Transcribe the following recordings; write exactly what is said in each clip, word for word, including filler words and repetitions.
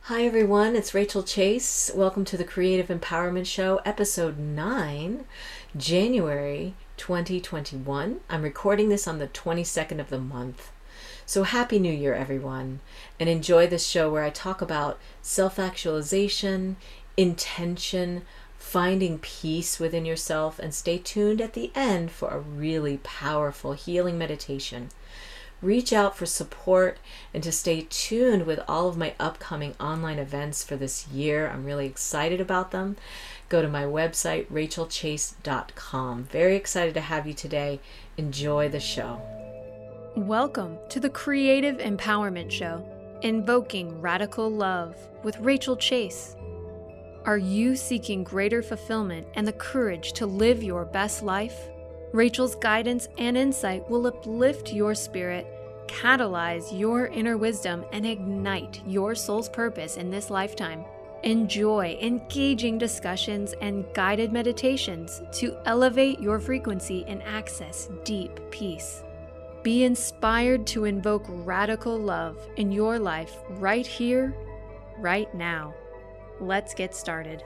Hi everyone, it's Rachel Chase. Welcome to the Creative Empowerment Show, episode nine, January twenty twenty-one. I'm recording this on the twenty-second of the month. So happy New Year everyone, and enjoy this show where I talk about self-actualization, intention, finding peace within yourself, and stay tuned at the end for a really powerful healing meditation. Reach out for support and to stay tuned with all of my upcoming online events for this year. I'm really excited about them. Go to my website, rachel chase dot com. Very excited to have you today. Enjoy the show. Welcome to the Creative Empowerment Show, Invoking Radical Love with Rachel Chase. Are you seeking greater fulfillment and the courage to live your best life? Rachel's guidance and insight will uplift your spirit, catalyze your inner wisdom, and ignite your soul's purpose in this lifetime. Enjoy engaging discussions and guided meditations to elevate your frequency and access deep peace. Be inspired to invoke radical love in your life right here, right now. Let's get started.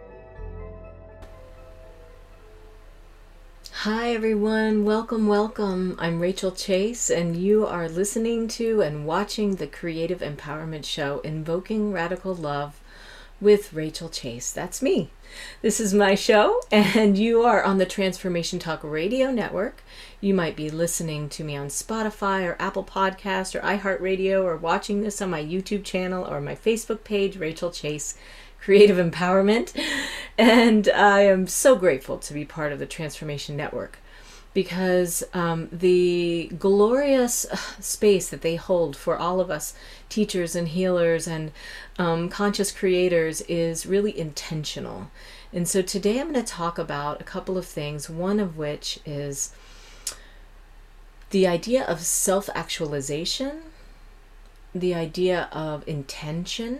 Hi everyone, welcome, welcome. I'm Rachel Chase, and you are listening to and watching the Creative Empowerment Show, Invoking Radical Love with Rachel Chase. That's me. This is my show, and you are on the Transformation Talk Radio Network. You might be listening to me on Spotify or Apple Podcast or iHeartRadio, or watching this on my YouTube channel or my Facebook page, Rachel Chase Creative Empowerment. And I am so grateful to be part of the Transformation Network, because um, the glorious space that they hold for all of us teachers and healers and um, conscious creators is really intentional. And so today I'm going to talk about a couple of things, one of which is the idea of self-actualization, the idea of intention.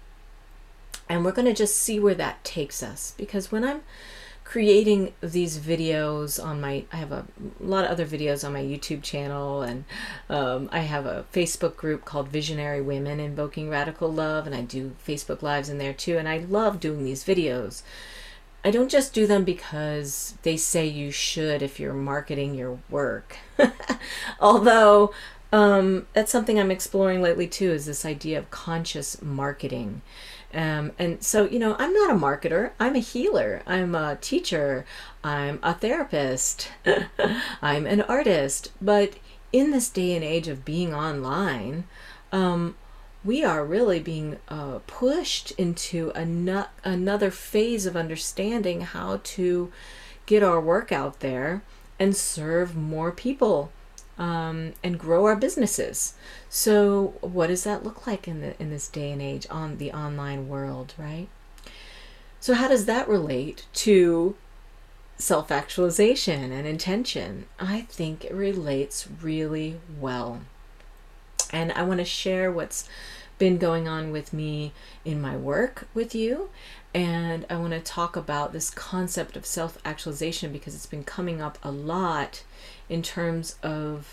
And we're going to just see where that takes us, because when I'm creating these videos on my, I have a lot of other videos on my YouTube channel, and um, I have a Facebook group called Visionary Women Invoking Radical Love, and I do Facebook Lives in there too, and I love doing these videos. I don't just do them because they say you should if you're marketing your work. Although um, that's something I'm exploring lately too, is this idea of conscious marketing. Um, and so, you know, I'm not a marketer. I'm a healer. I'm a teacher. I'm a therapist. I'm an artist. But in this day and age of being online, um, we are really being uh, pushed into an- another phase of understanding how to get our work out there and serve more people. Um, and grow our businesses. So what does that look like in the in this day and age on the online world, right? So how does that relate to self-actualization and intention? I think it relates really well. And I want to share what's been going on with me in my work with you. And I want to talk about this concept of self-actualization because it's been coming up a lot in terms of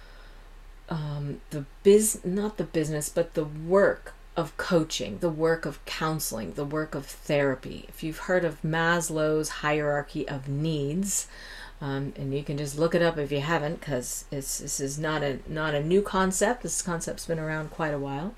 um, the biz, not the business, but the work of coaching, the work of counseling, the work of therapy. If you've heard of Maslow's hierarchy of needs, um, and you can just look it up if you haven't, because it's this is not a not a new concept. This concept's been around quite a while.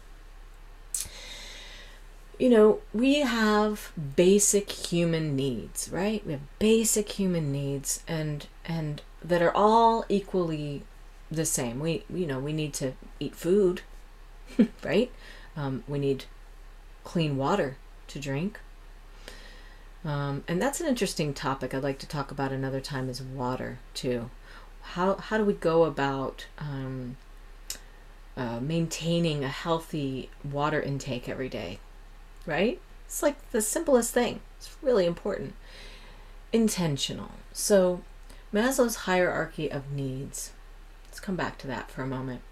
You know, we have basic human needs, right? We have basic human needs, and and that are all equally the same. We, you know, we need to eat food, right? Um, we need clean water to drink. Um, and that's an interesting topic I'd like to talk about another time, is water too. How, how do we go about um, uh, maintaining a healthy water intake every day? Right? It's like the simplest thing. It's really important. Intentional. So Maslow's hierarchy of needs. Let's come back to that for a moment.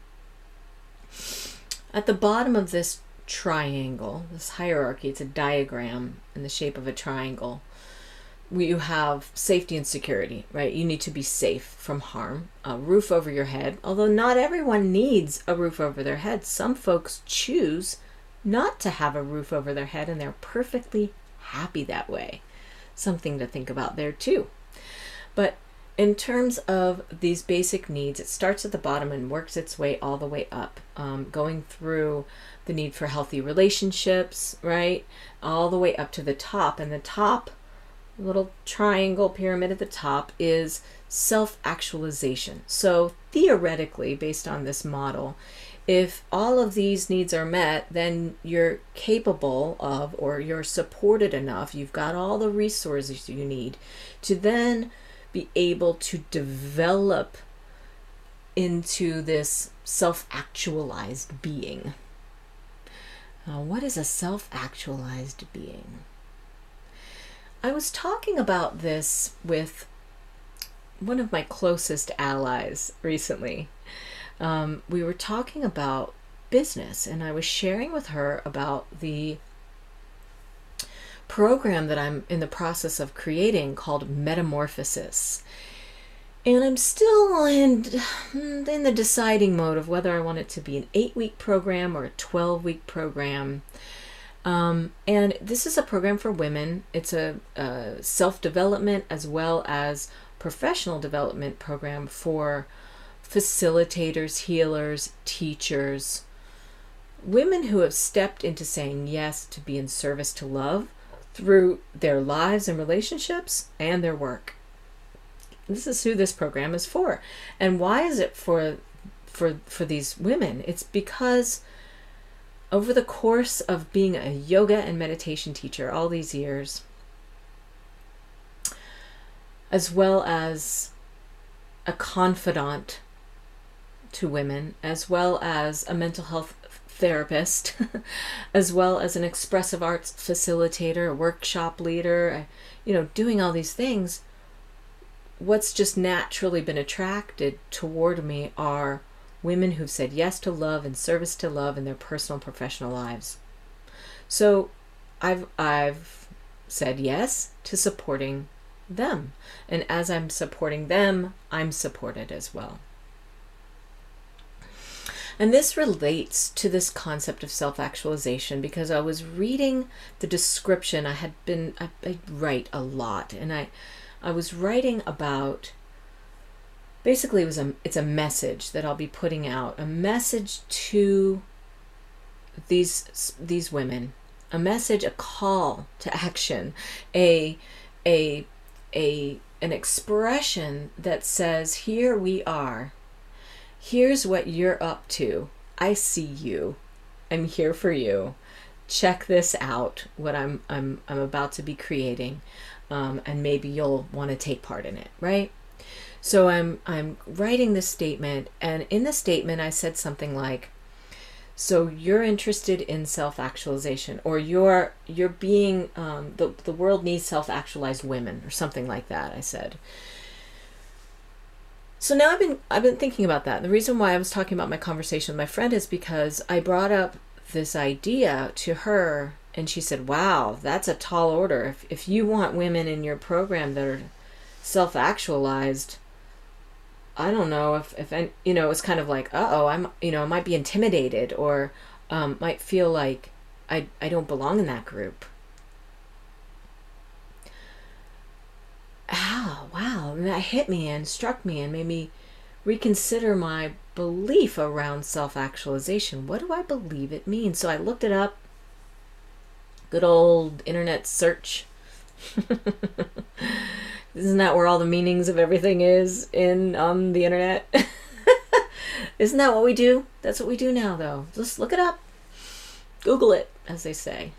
At the bottom of this triangle, this hierarchy, it's a diagram in the shape of a triangle. You have safety and security, right? You need to be safe from harm, a roof over your head, although not everyone needs a roof over their head. Some folks choose not to have a roof over their head, and they're perfectly happy that way. Something to think about there too. But in terms of these basic needs, it starts at the bottom and works its way all the way up, um, going through the need for healthy relationships, right? All the way up to the top. And the top, little triangle pyramid at the top, is self-actualization. So theoretically, based on this model, if all of these needs are met, then you're capable of, or you're supported enough, you've got all the resources you need to then be able to develop into this self-actualized being. Uh, what is a self-actualized being? I was talking about this with one of my closest allies recently. Um, we were talking about business, and I was sharing with her about the program that I'm in the process of creating called Metamorphosis. And I'm still in, in the deciding mode of whether I want it to be an eight-week program or a twelve-week program. Um, and this is a program for women. It's a, a self-development as well as professional development program for facilitators, healers, teachers, women who have stepped into saying yes to be in service to love through their lives and relationships and their work. This is who this program is for. And why is it for for for these women? It's because over the course of being a yoga and meditation teacher all these years, as well as a confidant to women, as well as a mental health therapist, as well as an expressive arts facilitator, a workshop leader, you know, doing all these things, what's just naturally been attracted toward me are women who've said yes to love and service to love in their personal and professional lives. So I've I've said yes to supporting them. And as I'm supporting them, I'm supported as well. And this relates to this concept of self-actualization because I was reading the description. I had been, I, I write a lot, and I, I was writing about, basically it was a, it's a message that I'll be putting out, a message to these, these women, a message, a call to action, a, a, a, an expression that says, here we are. Here's what you're up to. I see you. I'm here for you. Check this out, what I'm I'm I'm about to be creating. Um, and maybe you'll want to take part in it, right? So I'm I'm writing this statement, and in the statement I said something like, so you're interested in self-actualization, or you're you're being um, the the world needs self-actualized women, or something like that, I said. So now I've been I've been thinking about that. The reason why I was talking about my conversation with my friend is because I brought up this idea to her, and she said, wow, that's a tall order. If if you want women in your program that are self-actualized, I don't know if, if you know, it's kind of like, uh-oh, I'm, you know, I might be intimidated, or um, might feel like I, I don't belong in that group. Oh, wow. And that hit me and struck me and made me reconsider my belief around self-actualization. What do I believe it means? So I looked it up. Good old internet search. Isn't that where all the meanings of everything is in on the internet? Isn't that what we do? That's what we do now, though. Just look it up. Google it, as they say.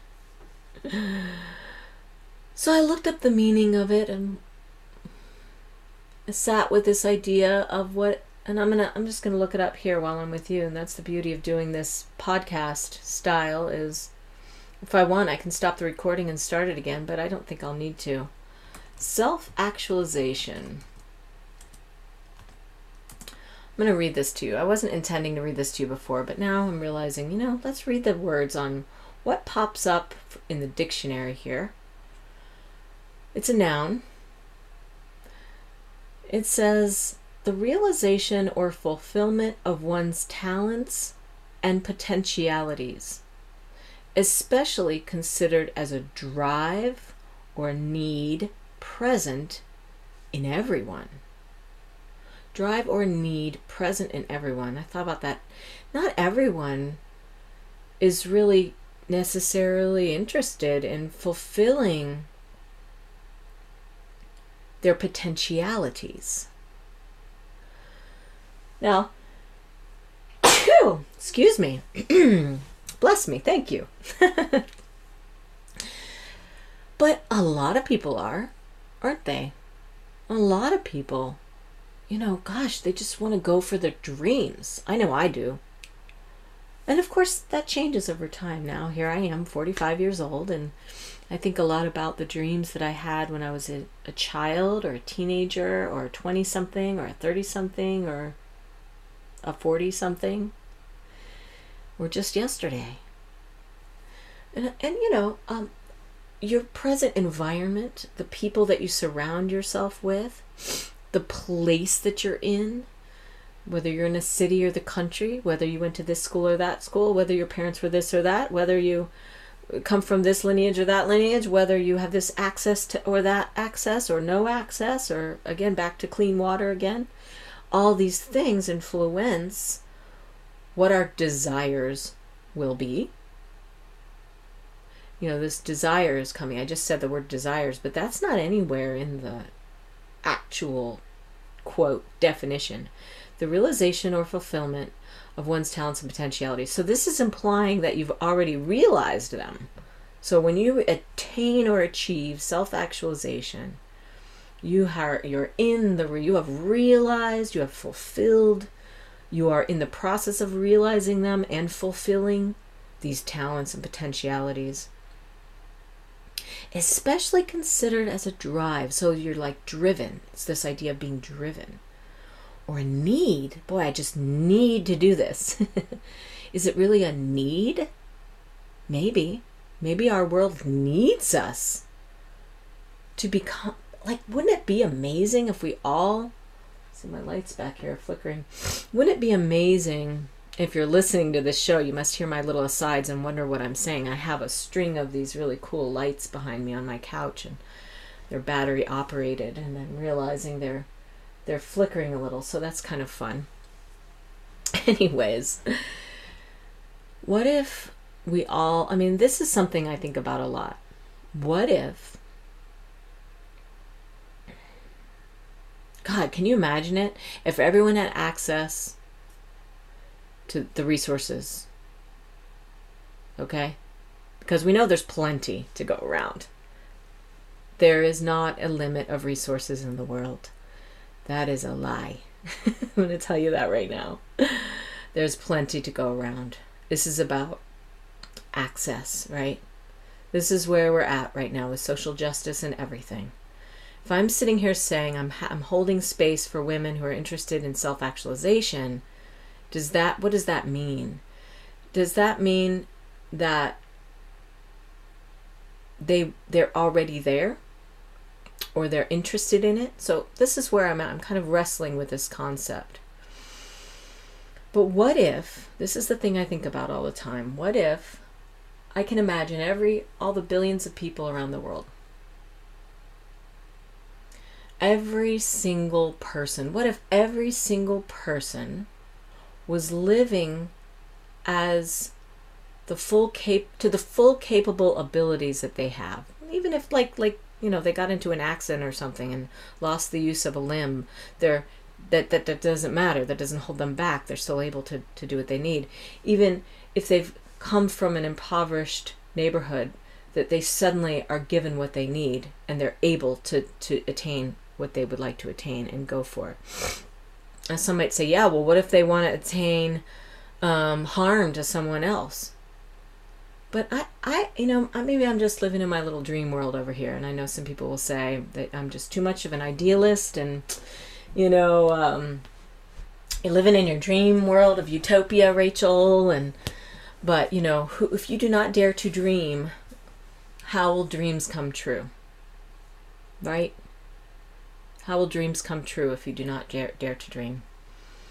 So I looked up the meaning of it, and I sat with this idea of what, and I'm gonna, I'm just gonna look it up here while I'm with you. And that's the beauty of doing this podcast style, is if I want, I can stop the recording and start it again, but I don't think I'll need to. Self-actualization. I'm gonna read this to you. I wasn't intending to read this to you before, but now I'm realizing, you know, let's read the words on what pops up in the dictionary here. It's a noun. It says, the realization or fulfillment of one's talents and potentialities, especially considered as a drive or need present in everyone. Drive or need present in everyone. I thought about that. Not everyone is really necessarily interested in fulfilling their potentialities. Now, excuse me. Bless me, thank you. But a lot of people are, aren't they? A lot of people, you know, gosh, they just want to go for their dreams. I know I do. And of course, that changes over time now. Here I am, forty-five years old, and I think a lot about the dreams that I had when I was a, a child or a teenager or a twenty-something or a thirty-something or a forty-something, or just yesterday. And, and you know, um, your present environment, the people that you surround yourself with, the place that you're in, whether you're in a city or the country, whether you went to this school or that school, whether your parents were this or that, whether you come from this lineage or that lineage, whether you have this access to or that access or no access, or again, back to clean water again. All these things influence what our desires will be. You know, this desire is coming. I just said the word desires, but that's not anywhere in the actual, quote, definition. The realization or fulfillment of one's talents and potentialities. So this is implying that you've already realized them. So when you attain or achieve self-actualization, you are you're in the you have realized, you have fulfilled, you are in the process of realizing them and fulfilling these talents and potentialities. Especially considered as a drive. So you're like driven. It's this idea of being driven. Or a need. Boy, I just need to do this. Is it really a need? Maybe. Maybe our world needs us to become, like, wouldn't it be amazing if we all, see my lights back here flickering. Wouldn't it be amazing if you're listening to this show, you must hear my little asides and wonder what I'm saying. I have a string of these really cool lights behind me on my couch, and they're battery operated, and then realizing they're they're flickering a little, so that's kind of fun. Anyways, what if we all, I mean, this is something I think about a lot. What if, God, can you imagine it? If everyone had access to the resources, okay? Because we know there's plenty to go around. There is not a limit of resources in the world. That is a lie. I'm going to tell you that right now. There's plenty to go around. This is about access, right? This is where we're at right now with social justice and everything. If I'm sitting here saying I'm ha- I'm holding space for women who are interested in self-actualization, does that what does that mean? Does that mean that they they're already there? Or they're interested in it? So this is where I'm at. I'm kind of wrestling with this concept. But what if, this is the thing I think about all the time, what if I can imagine every, all the billions of people around the world, every single person, what if every single person was living as the full cap to the full capable abilities that they have? Even if like, like, you know, they got into an accident or something and lost the use of a limb, they're, that, that, that doesn't matter. That doesn't hold them back. They're still able to, to do what they need. Even if they've come from an impoverished neighborhood, that they suddenly are given what they need and they're able to, to attain what they would like to attain and go for it. And some might say, yeah, well, what if they want to attain um, harm to someone else? But I, I, you know, maybe I'm just living in my little dream world over here. And I know some people will say that I'm just too much of an idealist and, you know, um, you're living in your dream world of utopia, Rachel. And, but, you know, who, if you do not dare to dream, how will dreams come true? Right? How will dreams come true if you do not dare, dare to dream?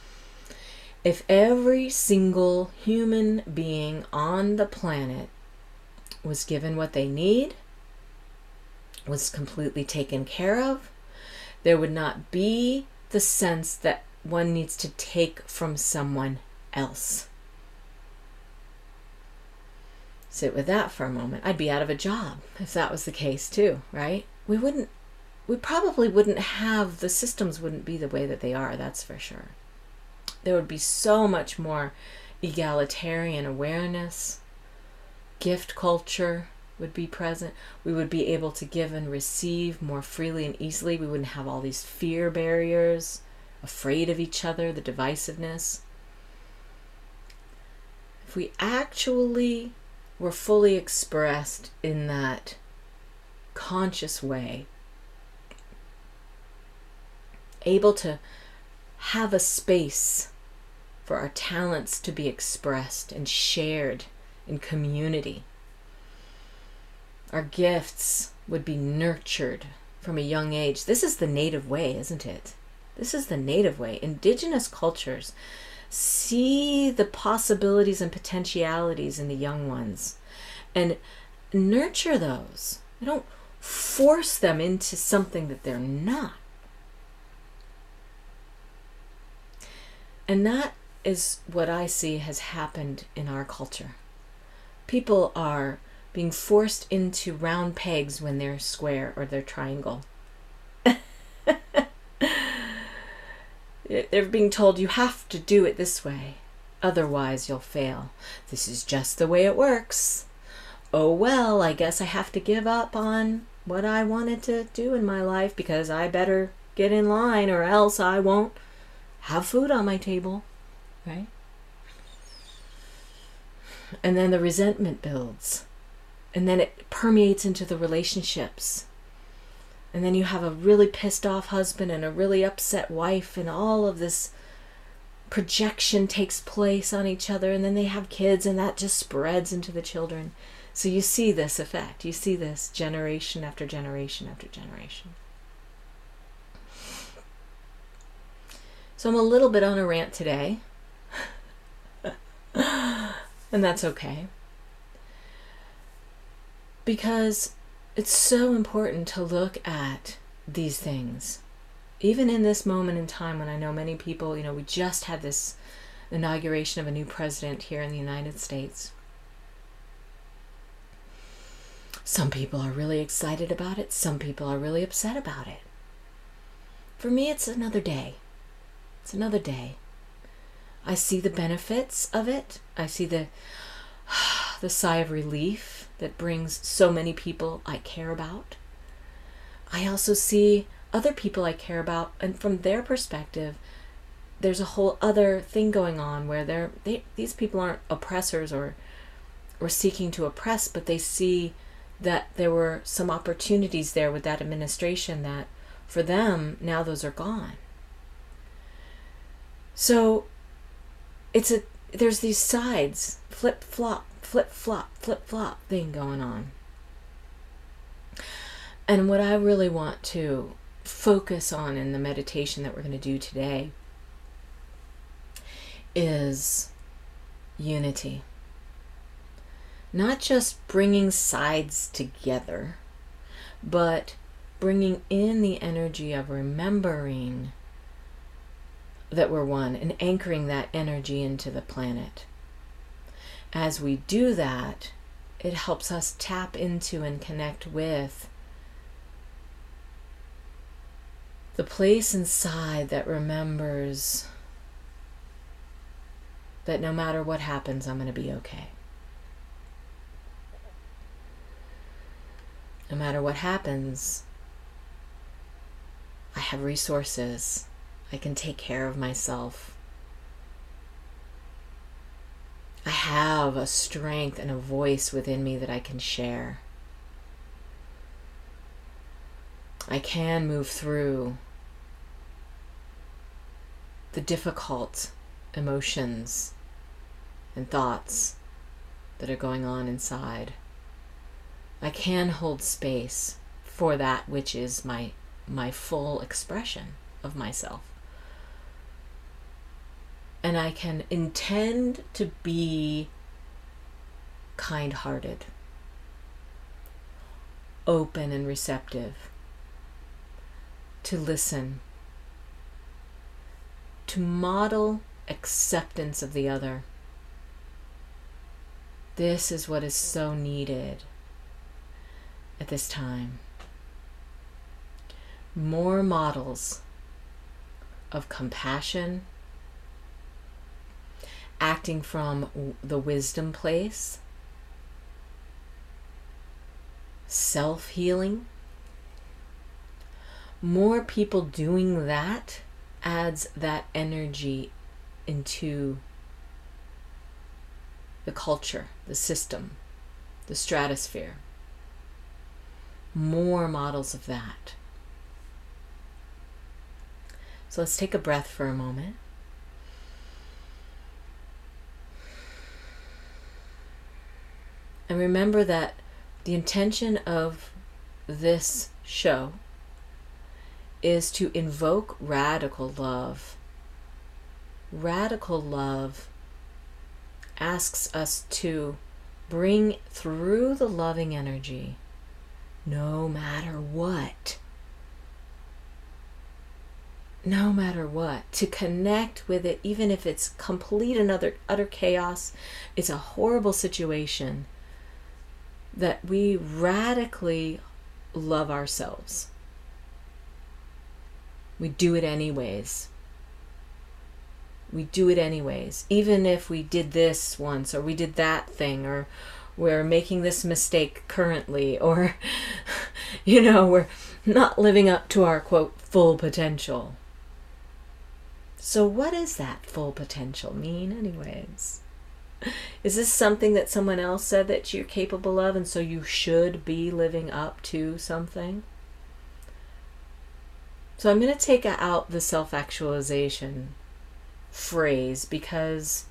If every single human being on the planet was given what they need, was completely taken care of. There would not be the sense that one needs to take from someone else. Sit with that for a moment. I'd be out of a job if that was the case too, right? We wouldn't, we probably wouldn't have, the systems wouldn't be the way that they are, that's for sure. There would be so much more egalitarian awareness. Gift culture would be present. We would be able to give and receive more freely and easily. We wouldn't have all these fear barriers, afraid of each other, the divisiveness. If we actually were fully expressed in that conscious way, able to have a space for our talents to be expressed and shared in community, our gifts would be nurtured from a young age. This is the native way, isn't it? This is the native way. Indigenous cultures see the possibilities and potentialities in the young ones and nurture those. They don't force them into something that they're not. And that is what I see has happened in our culture. People are being forced into round pegs when they're square or they're triangle. They're being told you have to do it this way, otherwise you'll fail. This is just the way it works. Oh well, I guess I have to give up on what I wanted to do in my life because I better get in line or else I won't have food on my table, right? And then the resentment builds. And then it permeates into the relationships. And then you have a really pissed off husband and a really upset wife, and all of this projection takes place on each other, and then they have kids, and that just spreads into the children. So you see this effect. You see this generation after generation after generation. So I'm a little bit on a rant today. And that's okay. Because it's so important to look at these things. Even in this moment in time when I know many people, you know, we just had this inauguration of a new president here in the United States. Some people are really excited about it. Some people are really upset about it. For me, it's another day. It's another day. I see the benefits of it. I see the the sigh of relief that brings so many people I care about. I also see other people I care about, and from their perspective, there's a whole other thing going on where they're, they, these people aren't oppressors or or seeking to oppress, but they see that there were some opportunities there with that administration that for them, now those are gone. So it's a, there's these sides, flip-flop, flip-flop, flip-flop thing going on. And what I really want to focus on in the meditation that we're going to do today is unity. Not just bringing sides together, but bringing in the energy of remembering that we're one and anchoring that energy into the planet. As we do that, it helps us tap into and connect with the place inside that remembers that no matter what happens, I'm going to be okay. No matter what happens, I have resources. I can take care of myself. I have a strength and a voice within me that I can share. I can move through the difficult emotions and thoughts that are going on inside. I can hold space for that which is my my full expression of myself. And I can intend to be kind-hearted. open and receptive, to listen, to model acceptance of the other. This is what is so needed at this time. More models of compassion, acting from the wisdom place, self-healing. More people doing that adds that energy into the culture, the system, the stratosphere. More models of that. So let's take a breath for a moment. And remember that the intention of this show is to invoke radical love. Radical love asks us to bring through the loving energy, no matter what, no matter what, to connect with it, even if it's complete and utter, utter chaos, it's a horrible situation, that we radically love ourselves. We do it anyways. We do it anyways. Even if we did this once, or we did that thing, or we're making this mistake currently, or, you know, we're not living up to our, quote, full potential. So what does that full potential mean anyways? Is this something that someone else said that you're capable of, and so you should be living up to something? So I'm going to take out the self-actualization phrase, because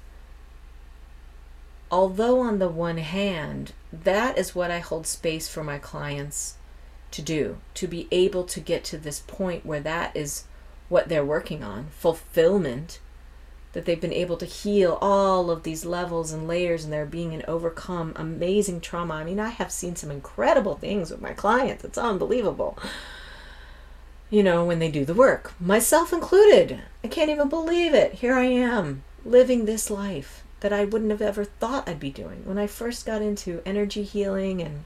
although on the one hand, that is what I hold space for my clients to do, to be able to get to this point where that is what they're working on, fulfillment, that they've been able to heal all of these levels and layers, and they're being and overcome amazing trauma. I mean, I have seen some incredible things with my clients. It's unbelievable. You know, when they do the work, myself included. I can't even believe it. Here I am, living this life that I wouldn't have ever thought I'd be doing. When I first got into energy healing and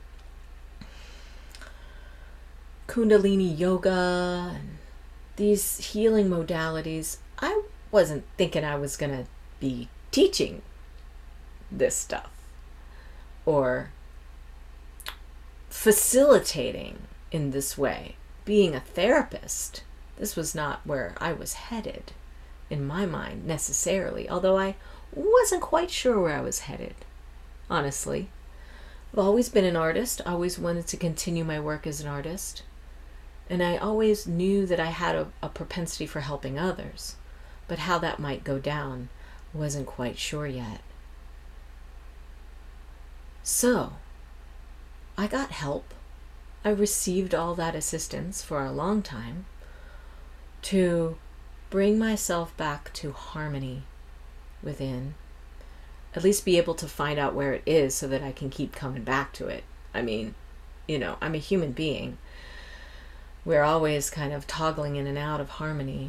Kundalini yoga and these healing modalities, I wasn't thinking I was going to be teaching this stuff or facilitating in this way. Being a therapist, this was not where I was headed in my mind necessarily, although I wasn't quite sure where I was headed, honestly. I've always been an artist, always wanted to continue my work as an artist, and I always knew that I had a, a propensity for helping others, but how that might go down, wasn't quite sure yet. So, I got help. I received all that assistance for a long time to bring myself back to harmony within, at least be able to find out where it is so that I can keep coming back to it. I mean, you know, I'm a human being. We're always kind of toggling in and out of harmony.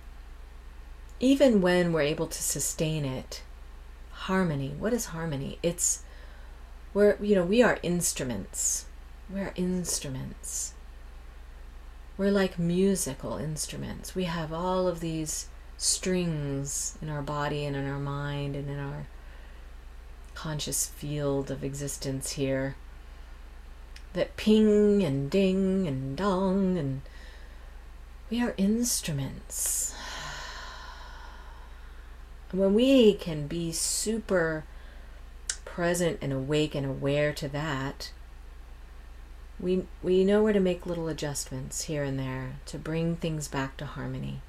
Even when we're able to sustain it, harmony, what is harmony? It's, we're, you know, we are instruments. We're instruments. We're like musical instruments. We have all of these strings in our body and in our mind and in our conscious field of existence here that ping and ding and dong, and we are instruments. When we can be super present and awake and aware to that, We we know where to make little adjustments here and there to bring things back to harmony.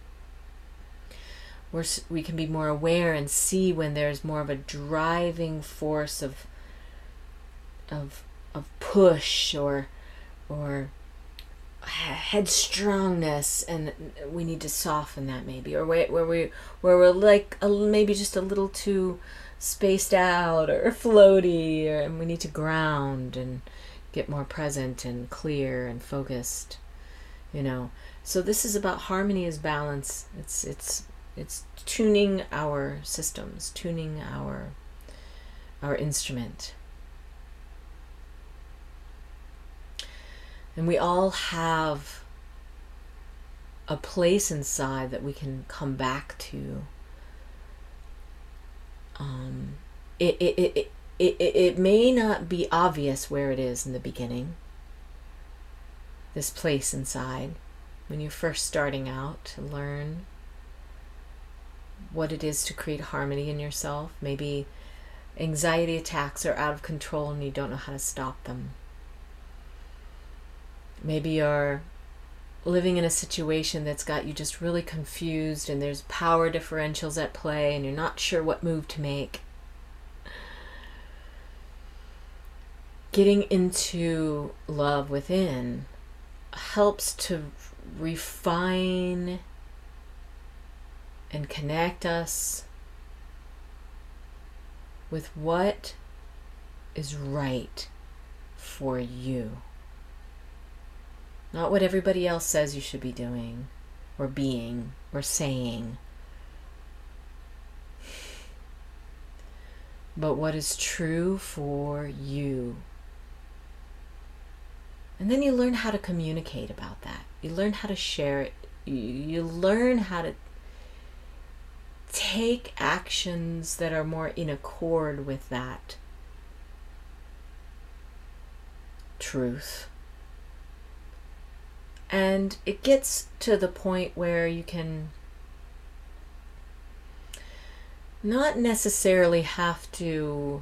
We're, we can be more aware and see when there's more of a driving force of of of push or or headstrongness, and we need to soften that maybe, or where where we where we're like a, maybe just a little too spaced out or floaty, or, and we need to ground and get more present and clear and focused, you know. So this is about harmony is balance. It's it's it's tuning our systems, tuning our our instrument. And we all have a place inside that we can come back to. Um, it, it, it, it, it, it may not be obvious where it is in the beginning, this place inside, when you're first starting out to learn what it is to create harmony in yourself. Maybe anxiety attacks are out of control and you don't know how to stop them. Maybe you're living in a situation that's got you just really confused and there's power differentials at play and you're not sure what move to make. Getting into love within helps to refine and connect us with what is right for you. Not what everybody else says you should be doing, or being, or saying, but what is true for you. And then you learn how to communicate about that. You learn how to share it. You, you learn how to take actions that are more in accord with that truth. And it gets to the point where you can not necessarily have to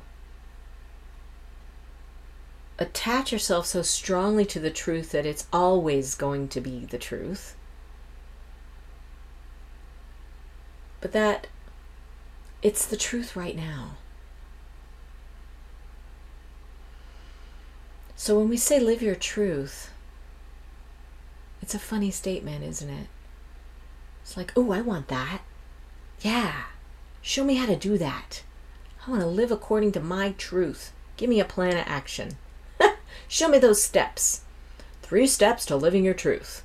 attach yourself so strongly to the truth that it's always going to be the truth, but that it's the truth right now. So when we say live your truth, it's a funny statement, isn't it? It's like, oh, I want that. Yeah, show me how to do that. I want to live according to my truth. Give me a plan of action. Show me those steps. Three steps to living your truth.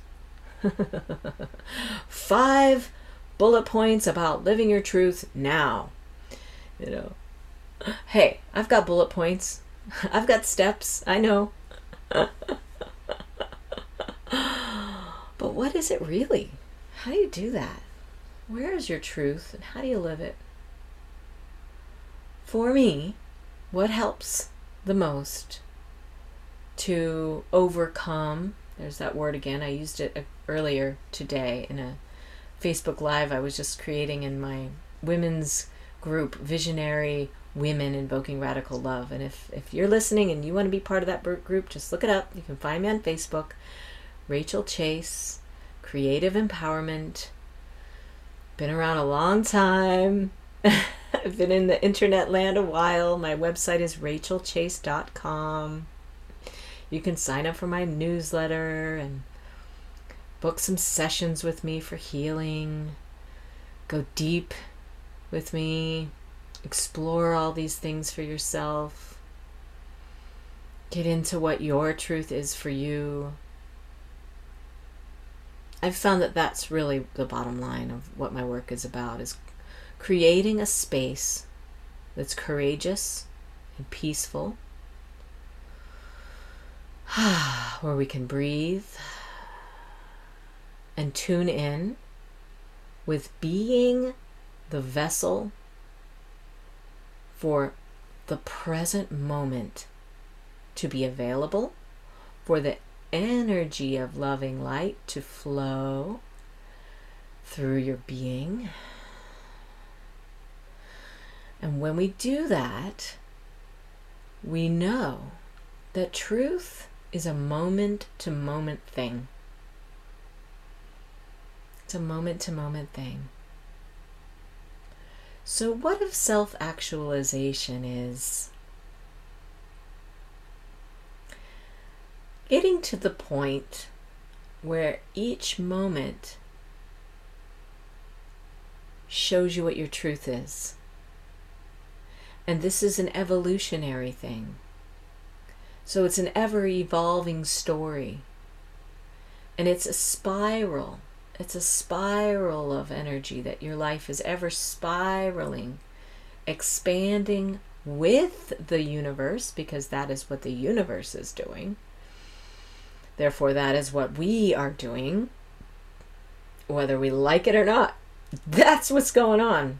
Five bullet points about living your truth now. You know, hey, I've got bullet points. I've got steps. I know. But what is it really? How do you do that? Where is your truth and how do you live it? For me, what helps the most to overcome, there's that word again, I used it earlier today in a Facebook Live I was just creating in my women's group, Visionary Women Invoking Radical Love. And if, if you're listening and you want to be part of that group, just look it up. You can find me on Facebook. Rachel Chase, Creative Empowerment. Been around a long time. I've been in the internet land a while. My website is rachel chase dot com. You can sign up for my newsletter and book some sessions with me for healing. Go deep with me. Explore all these things for yourself. Get into what your truth is for you. I've found that that's really the bottom line of what my work is about, is creating a space that's courageous and peaceful, where we can breathe and tune in with being the vessel for the present moment to be available, for the energy of loving light to flow through your being. And when we do that, we know that truth is a moment-to-moment thing. It's a moment-to-moment thing. So what if self-actualization is getting to the point where each moment shows you what your truth is? And this is an evolutionary thing. So it's an ever-evolving story. And it's a spiral. It's a spiral of energy that your life is ever spiraling, expanding with the universe, because that is what the universe is doing. Therefore, that is what we are doing, whether we like it or not. That's what's going on.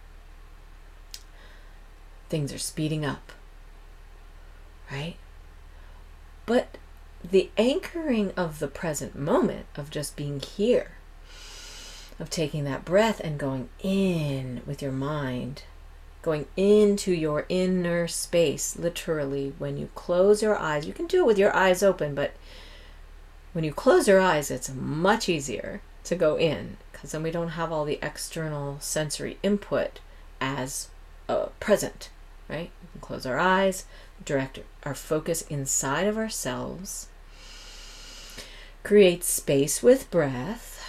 Things are speeding up, right? But the anchoring of the present moment, of just being here, of taking that breath and going in with your mind, going into your inner space, literally. When you close your eyes, you can do it with your eyes open, but when you close your eyes, it's much easier to go in, because then we don't have all the external sensory input as uh, present, right? We can close our eyes, direct our focus inside of ourselves, create space with breath,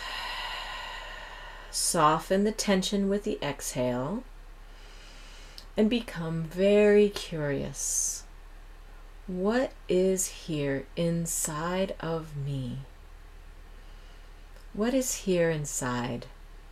soften the tension with the exhale, and become very curious. What is here inside of me? What is here inside?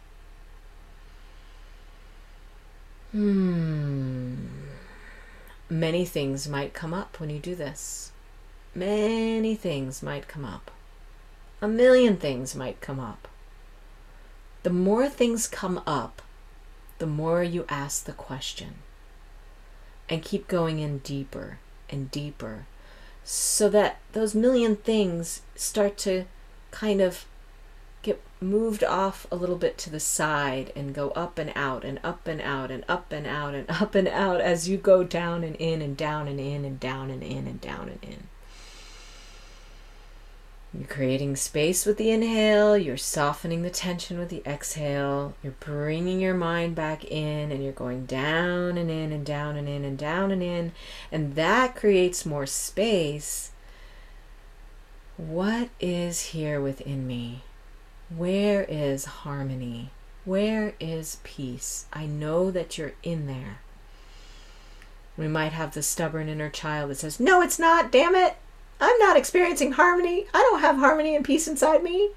Hmm. Many things might come up when you do this. Many things might come up. A million things might come up. The more things come up, the more you ask the question. And keep going in deeper and deeper, so that those million things start to kind of get moved off a little bit to the side and go up and out and up and out and up and out and up and out as you go down and in and down and in and down and in and down and in. You're creating space with the inhale, you're softening the tension with the exhale, you're bringing your mind back in, and you're going down and in and down and in and down and in, and that creates more space. What is here within me? Where is harmony? Where is peace? I know that you're in there. We might have the stubborn inner child that says, no, it's not, damn it. I'm not experiencing harmony. I don't have harmony and peace inside me.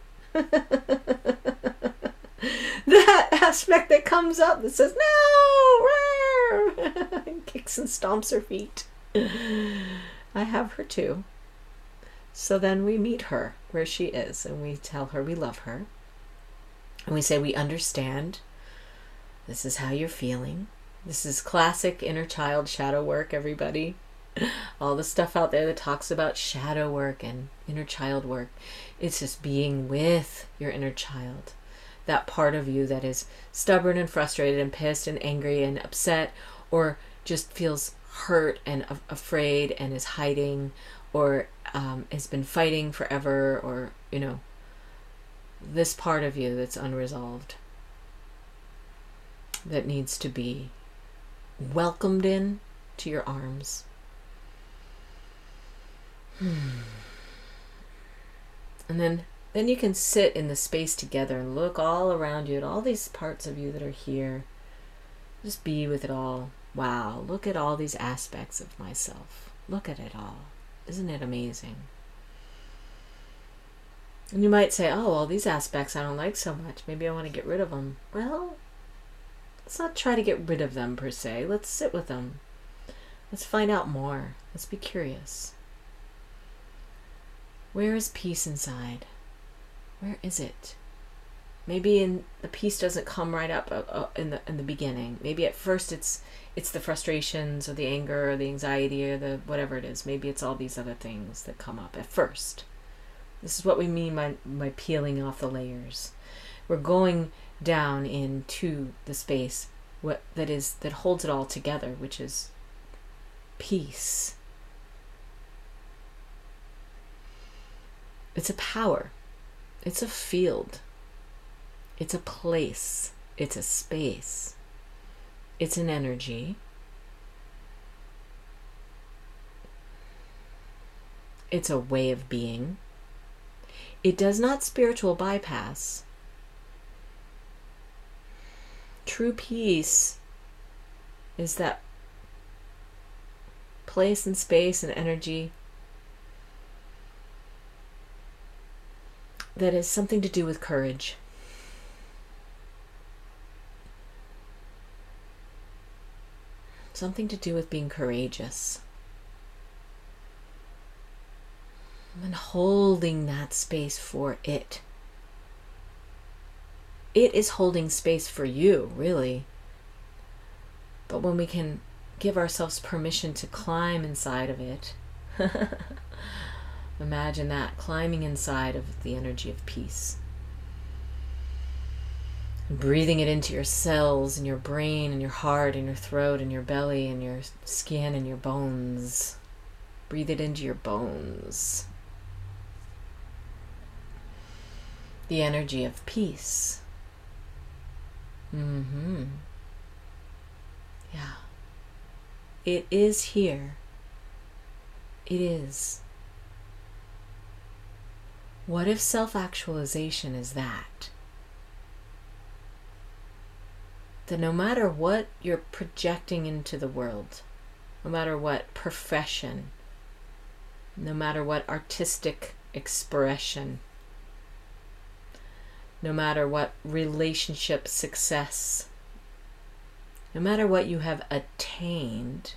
That aspect that comes up that says, no, and kicks and stomps her feet. I have her too. So then we meet her where she is, and we tell her we love her. And we say we understand. This is how you're feeling. This is classic inner child shadow work, everybody. All the stuff out there that talks about shadow work and inner child work, it's just being with your inner child. That part of you that is stubborn and frustrated and pissed and angry and upset, or just feels hurt and af- afraid and is hiding, or um, has been fighting forever, or, you know, this part of you that's unresolved, that needs to be welcomed in to your arms. And then then you can sit in the space together and look all around you at all these parts of you that are here. Just be with it all. Wow, look at all these aspects of myself. Look at it all. Isn't it amazing? And you might say, oh, well, these aspects I don't like so much. Maybe I want to get rid of them. Well, let's not try to get rid of them per se. Let's sit with them. Let's find out more. Let's be curious. Where is peace inside? Where is it? Maybe in the peace doesn't come right up uh, uh, in the in the beginning. Maybe at first it's it's the frustrations or the anger or the anxiety or the whatever it is. Maybe it's all these other things that come up at first. This is what we mean by, by peeling off the layers. We're going down into the space what that is that holds it all together, which is peace. It's a power. It's a field. It's a place. It's a space. It's an energy. It's a way of being. It does not spiritual bypass. True peace is that place and space and energy that is something to do with courage. Something to do with being courageous. And holding that space for it. It is holding space for you, really. But when we can give ourselves permission to climb inside of it, imagine that, climbing inside of the energy of peace. And breathing it into your cells and your brain and your heart and your throat and your belly and your skin and your bones. Breathe it into your bones. The energy of peace. Mm-hmm. Yeah. It is here. It is. What if self-actualization is that? That no matter what you're projecting into the world, no matter what profession, no matter what artistic expression, no matter what relationship success, no matter what you have attained,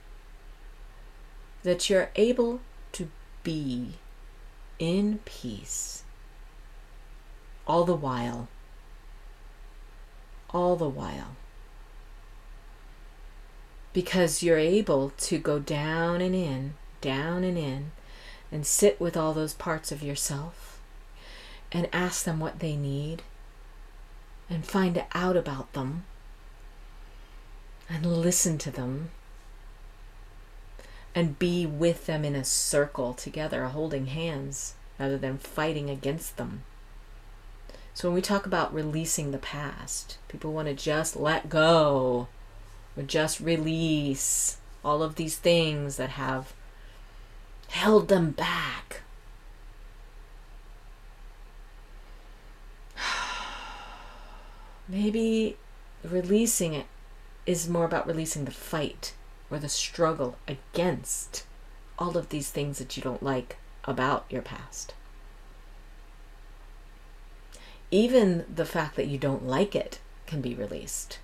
that you're able to be in peace all the while, all the while. Because you're able to go down and in, down and in, and sit with all those parts of yourself and ask them what they need and find out about them and listen to them and be with them in a circle together, holding hands rather than fighting against them. So when we talk about releasing the past, people want to just let go or just release all of these things that have held them back. Maybe releasing it is more about releasing the fight or the struggle against all of these things that you don't like about your past. Even the fact that you don't like it can be released.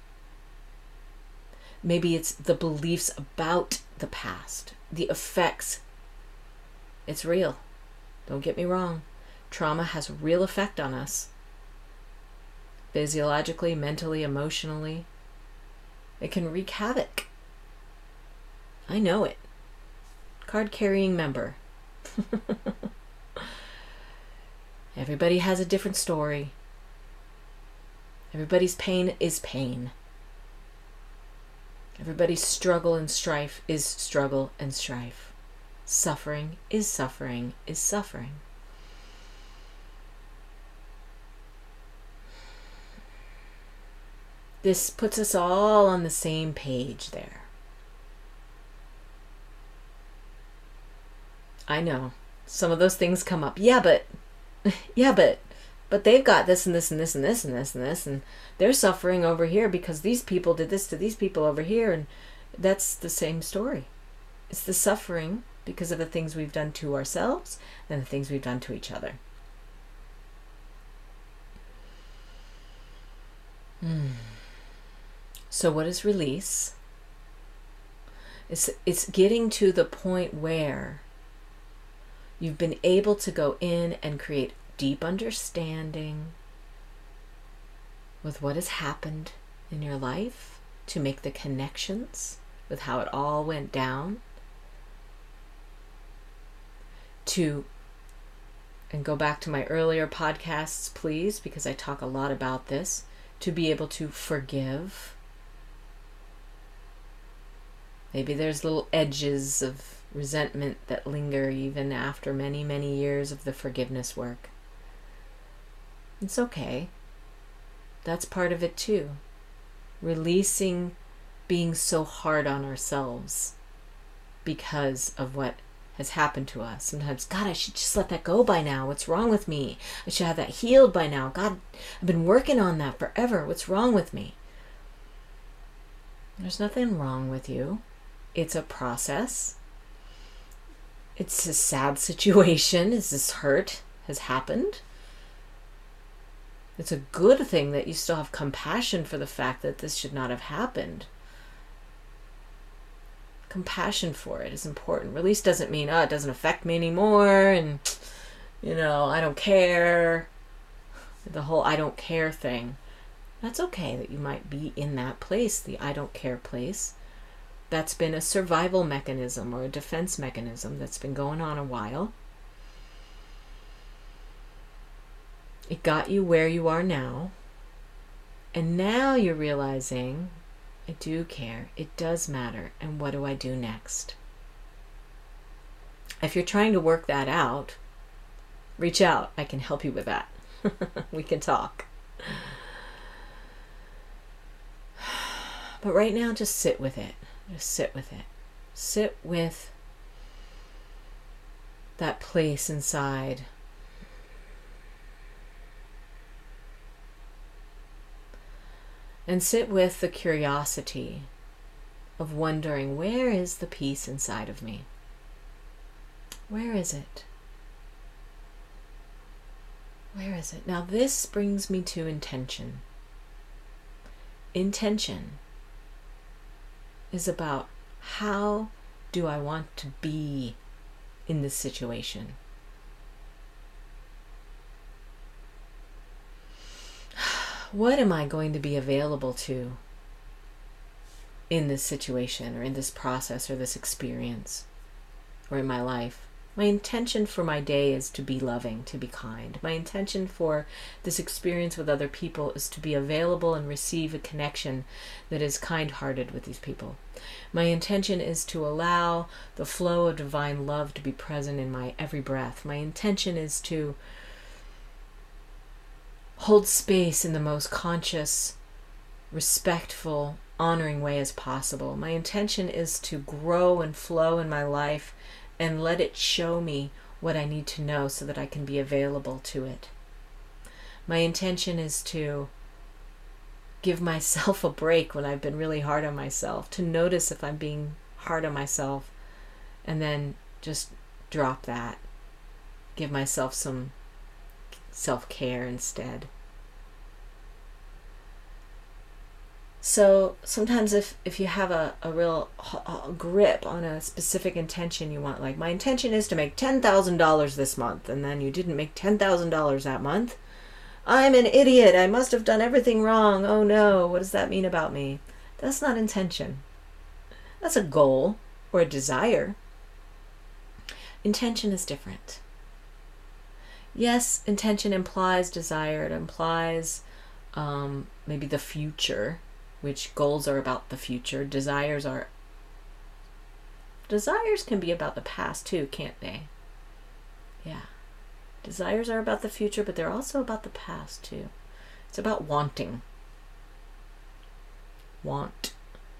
Maybe it's the beliefs about the past, the effects. It's real. Don't get me wrong. Trauma has a real effect on us. Physiologically, mentally, emotionally. It can wreak havoc. I know it. Card-carrying member. Everybody has a different story. Everybody's pain is pain. Everybody's struggle and strife is struggle and strife. Suffering is suffering is suffering. This puts us all on the same page there. I know. Some of those things come up. Yeah, but, yeah, but, but they've got this and this and this and this and this and this, and they're suffering over here because these people did this to these people over here, and that's the same story. It's the suffering because of the things we've done to ourselves and the things we've done to each other. Hmm. So what is release? It's, it's getting to the point where you've been able to go in and create deep understanding with what has happened in your life, to make the connections with how it all went down, to, and go back to my earlier podcasts, please, because I talk a lot about this, to be able to forgive. Maybe there's little edges of resentment that linger even after many, many years of the forgiveness work. It's okay. That's part of it too. Releasing being so hard on ourselves because of what has happened to us. Sometimes, God, I should just let that go by now. What's wrong with me? I should have that healed by now. God, I've been working on that forever. What's wrong with me? There's nothing wrong with you. It's a process. It's a sad situation. Is this hurt has happened? It's a good thing that you still have compassion for the fact that this should not have happened. Compassion for it is important. Release doesn't mean, oh, it doesn't affect me anymore, and, you know, I don't care. The whole I don't care thing. That's okay that you might be in that place, the I don't care place. That's been a survival mechanism or a defense mechanism that's been going on a while. It got you where you are now. And now you're realizing, I do care. It does matter. And what do I do next? If you're trying to work that out, reach out. I can help you with that. We can talk. But right now, just sit with it. Just sit with it. Sit with that place inside. And sit with the curiosity of wondering, where is the peace inside of me? Where is it? Where is it? Now this brings me to intention. Intention is about, how do I want to be in this situation? What am I going to be available to in this situation or in this process or this experience or in my life? My intention for my day is to be loving, to be kind. My intention for this experience with other people is to be available and receive a connection that is kind-hearted with these people. My intention is to allow the flow of divine love to be present in my every breath. My intention is to hold space in the most conscious, respectful, honoring way as possible. My intention is to grow and flow in my life and let it show me what I need to know so that I can be available to it. My intention is to give myself a break when I've been really hard on myself, to notice if I'm being hard on myself, and then just drop that. Give myself some self-care instead. So sometimes if, if you have a, a real a grip on a specific intention you want, like my intention is to make ten thousand dollars this month, and then you didn't make ten thousand dollars that month, I'm an idiot, I must have done everything wrong, oh no, what does that mean about me? That's not intention. That's a goal or a desire. Intention is different. Yes, intention implies desire, it implies um, maybe the future, which goals are about the future. Desires are, desires can be about the past too, can't they? Yeah. Desires are about the future, but they're also about the past too. It's about wanting. Want.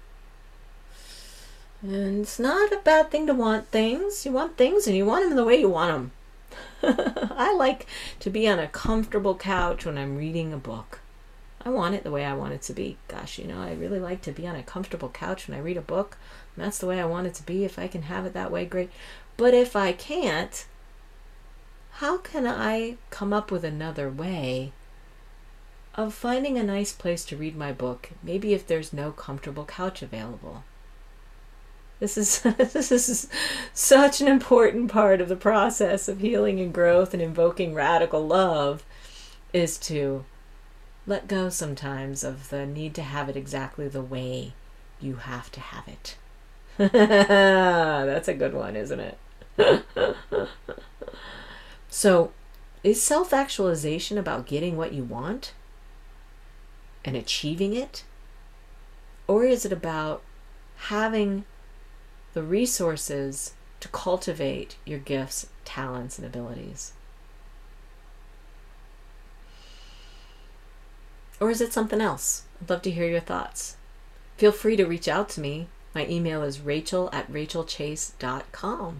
And it's not a bad thing to want things. You want things and you want them the way you want them. I like to be on a comfortable couch when I'm reading a book. I want it the way I want it to be. Gosh, you know, I really like to be on a comfortable couch when I read a book. And that's the way I want it to be. If I can have it that way, great. But if I can't, how can I come up with another way of finding a nice place to read my book? Maybe if there's no comfortable couch available. This is this is such an important part of the process of healing and growth and invoking radical love, is to let go sometimes of the need to have it exactly the way you have to have it. That's a good one, isn't it? So, is self-actualization about getting what you want and achieving it? Or is it about having the resources to cultivate your gifts, talents, and abilities? Or is it something else? I'd love to hear your thoughts. Feel free to reach out to me. My email is rachel at rachel chase dot com.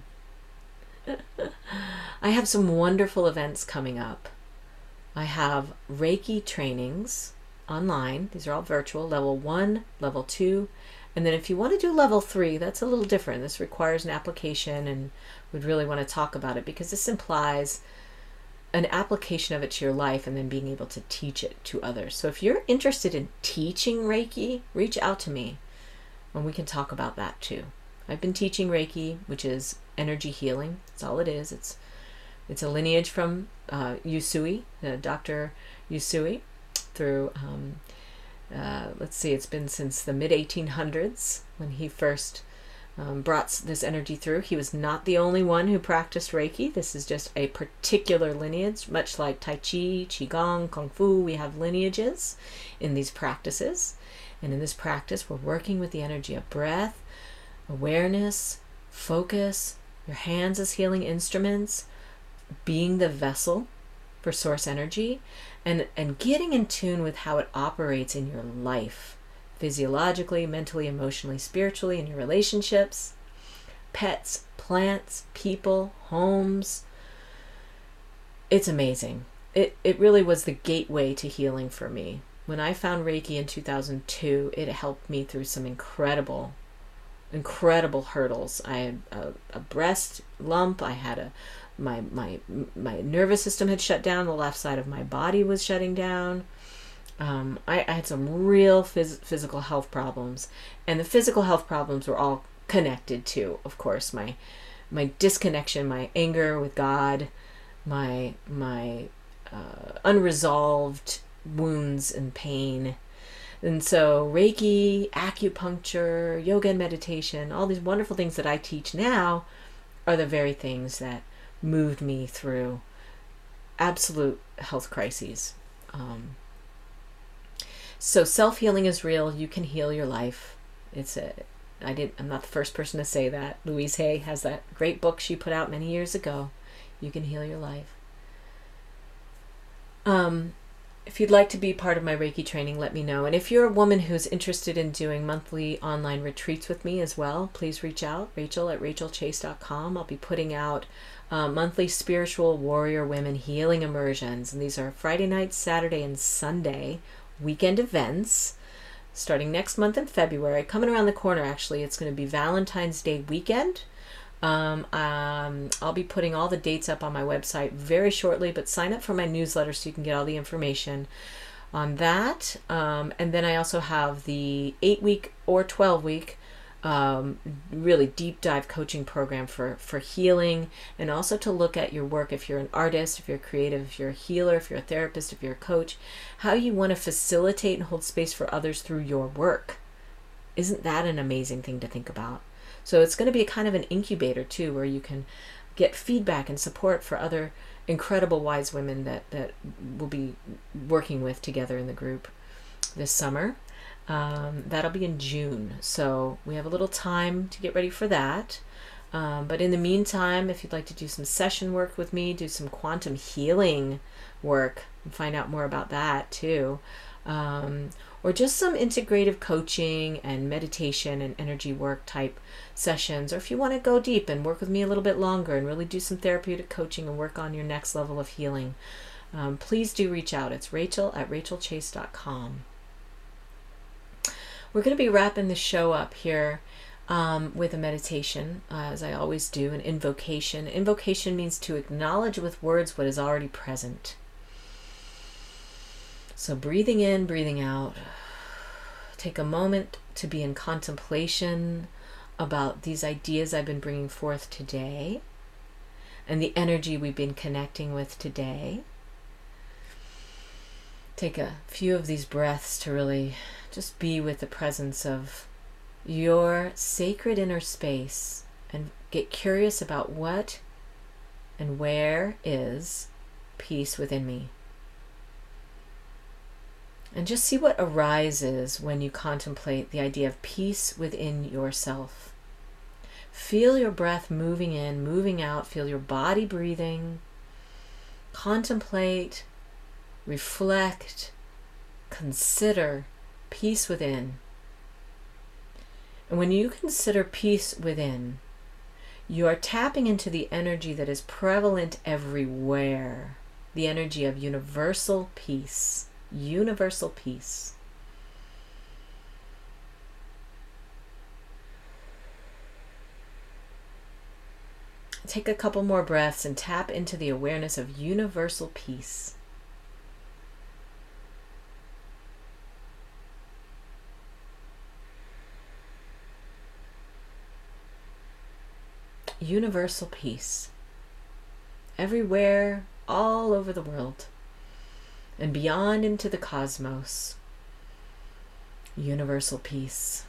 I have some wonderful events coming up. I have Reiki trainings online. These are all virtual, level one, level two. And then if you want to do level three, that's a little different. This requires an application, and we'd really want to talk about it because this implies an application of it to your life and then being able to teach it to others. So if you're interested in teaching Reiki, reach out to me and we can talk about that too. I've been teaching Reiki, which is energy healing. That's all it is. It's it's a lineage from uh, Usui, uh, Doctor Usui, through, um, uh, let's see, it's been since the mid eighteen hundreds when he first um, brought this energy through. He was not the only one who practiced Reiki. This is just a particular lineage, much like Tai Chi, Qigong, Kung Fu. We have lineages in these practices. And in this practice, we're working with the energy of breath, awareness, focus, your hands as healing instruments, being the vessel for source energy, and, and getting in tune with how it operates in your life, physiologically, mentally, emotionally, spiritually, in your relationships, pets, plants, people, homes. It's amazing. It, it really was the gateway to healing for me. When I found Reiki in two thousand two, it helped me through some incredible, incredible hurdles. I had a, a breast lump. I had a, my, my, my nervous system had shut down. The left side of my body was shutting down. Um, I, I had some real phys- physical health problems, and the physical health problems were all connected to, of course, my, my disconnection, my anger with God, my, my, uh, unresolved wounds and pain. And so Reiki, acupuncture, yoga and meditation, all these wonderful things that I teach now are the very things that moved me through absolute health crises. Um, so self-healing is real. You can heal your life. It's a, I didn't, I'm not the first person to say that. Louise Hay has that great book she put out many years ago. You can heal your life. Um, If you'd like to be part of my Reiki training, let me know. And if you're a woman who's interested in doing monthly online retreats with me as well, please reach out, Rachel at rachel chase dot com. I'll be putting out uh, monthly spiritual warrior women healing immersions. And these are Friday night, Saturday, and Sunday weekend events starting next month in February. Coming around the corner, actually, it's going to be Valentine's Day weekend. Um, um, I'll be putting all the dates up on my website very shortly, but sign up for my newsletter so you can get all the information on that. Um, and then I also have the eight week or twelve week, um, really deep dive coaching program for, for healing, and also to look at your work. If you're an artist, if you're creative, if you're a healer, if you're a therapist, if you're a coach, how you want to facilitate and hold space for others through your work. Isn't that an amazing thing to think about? So it's going to be a kind of an incubator too, where you can get feedback and support for other incredible wise women that, that we'll be working with together in the group this summer. Um, that'll be in June. So we have a little time to get ready for that. Um, but in the meantime, if you'd like to do some session work with me, do some quantum healing work, and find out more about that too. Um, or just some integrative coaching and meditation and energy work type sessions, or if you want to go deep and work with me a little bit longer and really do some therapeutic coaching and work on your next level of healing, um, please do reach out. It's Rachel at rachel chase dot com. We're going to be wrapping the show up here um, with a meditation, uh, as I always do, an invocation. Invocation means to acknowledge with words what is already present. So breathing in, breathing out. Take a moment to be in contemplation about these ideas I've been bringing forth today and the energy we've been connecting with today. Take a few of these breaths to really just be with the presence of your sacred inner space and get curious about what and where is peace within me. And just see what arises when you contemplate the idea of peace within yourself. Feel your breath moving in, moving out. Feel your body breathing. Contemplate, reflect, consider peace within. And when you consider peace within, you are tapping into the energy that is prevalent everywhere. The energy of universal peace. Universal peace. Take a couple more breaths and tap into the awareness of universal peace. Universal peace. Everywhere, all over the world, and beyond into the cosmos. Universal peace.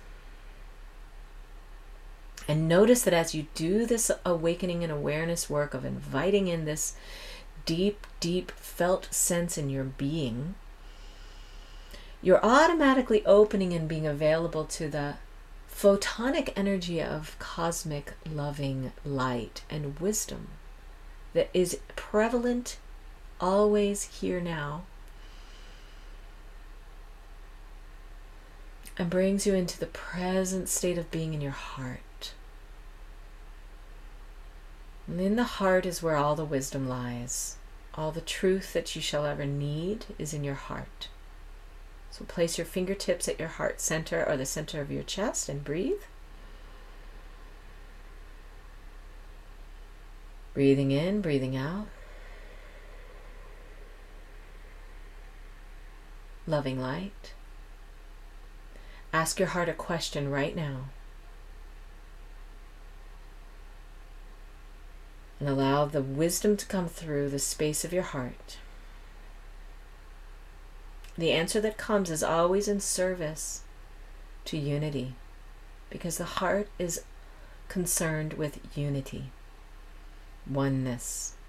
And notice that as you do this awakening and awareness work of inviting in this deep, deep felt sense in your being, you're automatically opening and being available to the photonic energy of cosmic loving light and wisdom that is prevalent, always here now, and brings you into the present state of being in your heart. And in the heart is where all the wisdom lies. All the truth that you shall ever need is in your heart. So place your fingertips at your heart center or the center of your chest and breathe. Breathing in, breathing out. Loving light. Ask your heart a question right now. And allow the wisdom to come through the space of your heart. The answer that comes is always in service to unity, because the heart is concerned with unity, oneness.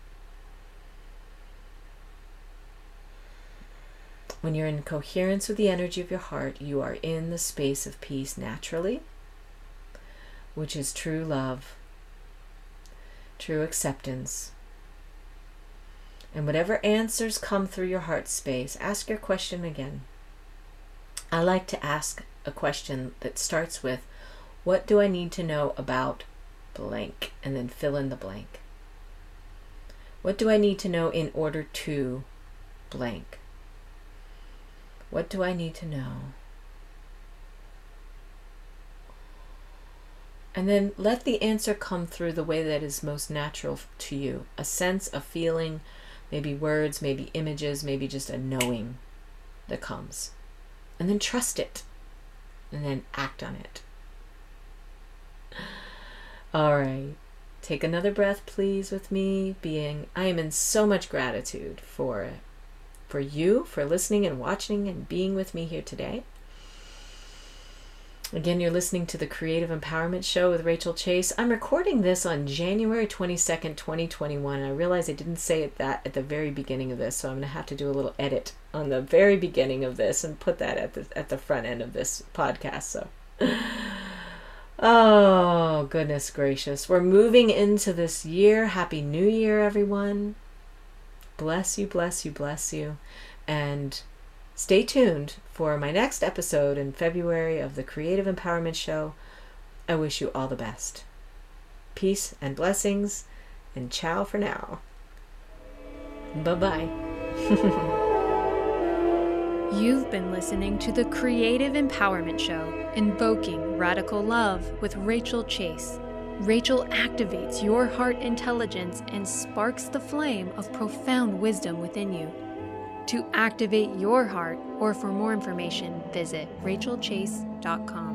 When you're in coherence with the energy of your heart, you are in the space of peace naturally, which is true love, true acceptance. And whatever answers come through your heart space, ask your question again. I like to ask a question that starts with, what do I need to know about blank? And then fill in the blank. What do I need to know in order to blank? What do I need to know? And then let the answer come through the way that is most natural to you. A sense, a feeling, maybe words, maybe images, maybe just a knowing that comes. And then trust it. And then act on it. All right. Take another breath, please, with me. Being, I am in so much gratitude for, for you, for listening and watching and being with me here today. Again, you're listening to the Creative Empowerment Show with Rachel Chase. I'm recording this on January twenty-second, twenty twenty-one. And I realize I didn't say it that at the very beginning of this, so I'm going to have to do a little edit on the very beginning of this and put that at the at the front end of this podcast. So, oh, goodness gracious. We're moving into this year. Happy New Year, everyone. Bless you, bless you, bless you. And stay tuned for my next episode in February of the Creative Empowerment Show. I wish you all the best. Peace and blessings, and ciao for now. Bye-bye. You've been listening to the Creative Empowerment Show, Invoking Radical Love with Rachel Chase. Rachel activates your heart intelligence and sparks the flame of profound wisdom within you. To activate your heart, or for more information, visit rachel chase dot com.